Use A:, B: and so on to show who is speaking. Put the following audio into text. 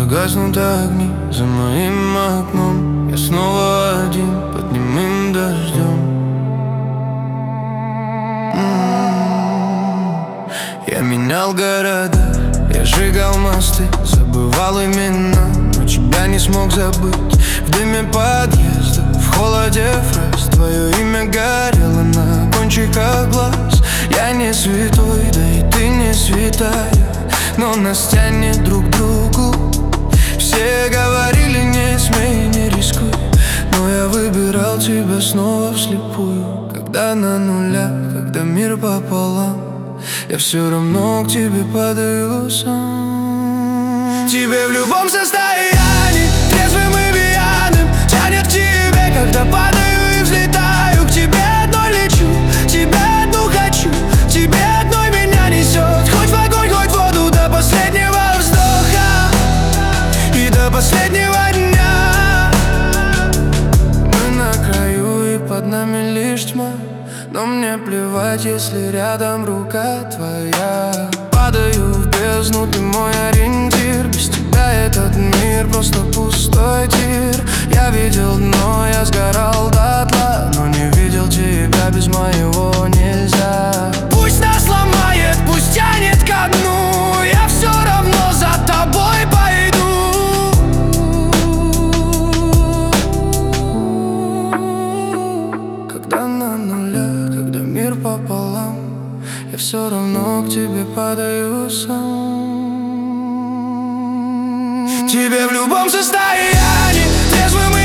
A: Когда гаснут огни за моим окном, я снова один под немым дождем. Я менял города, я сжигал мосты, забывал имена, но тебя не смог забыть. В дыме подъезда, в холоде фраз, твое имя горело на кончиках глаз. Я не святой, да и ты не святая, но нас тянет друг к другу. Все говорили: не смей, не рискуй, но я выбирал тебя снова вслепую. Когда на нулях, когда мир пополам, я все равно к тебе падаю сам. Тебе в любом состоянии, трезвым и пьяным, тянет к тебе, когда падаю и взлетаю. К тебе одной лечу, тебя одну хочу, тебе одной меня несет. Хоть в огонь, хоть в воду, до последнего вздоха и до последнего дня. Мы на краю и под нами лишь тьма, но мне плевать, если рядом рука твоя. Падаю в бездну, ты мой ориентир. Без тебя этот мир просто пустой тир. Я видел дно, я сгорал дотла, но не видел тебя, без моего нельзя. Пусть нас ломает, пусть тянет ко дну, я все равно за тобой пойду. Когда на нулях, когда мир пополам, я все равно к тебе падаю сам. Тебе в любом состоянии, трезвым и